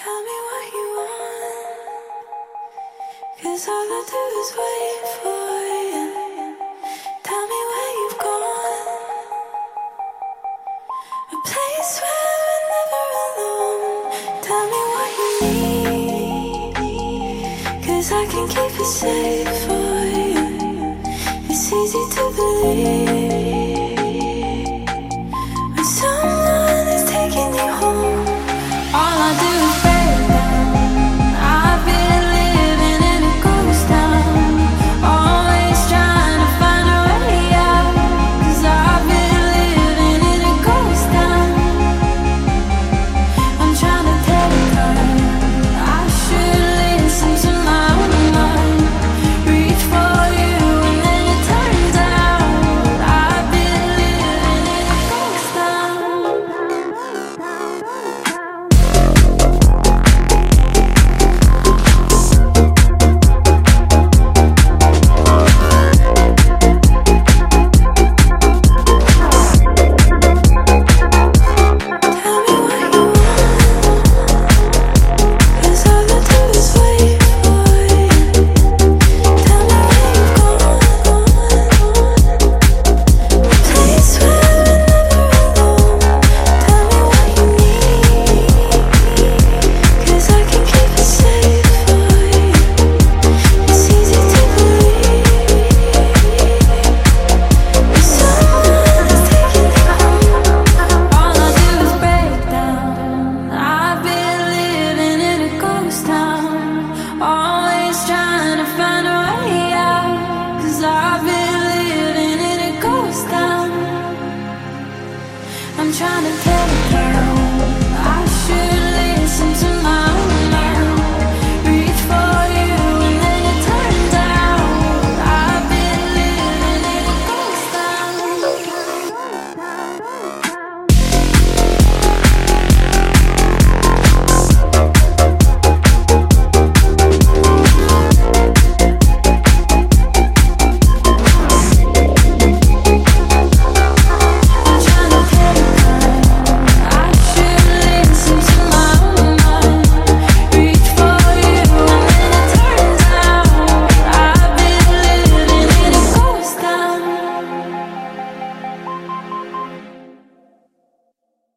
Tell me what you want, 'cause all I do is wait for you. Tell me where you've gone, a place where we're never alone. Tell me what you need, 'cause I can keep it safe for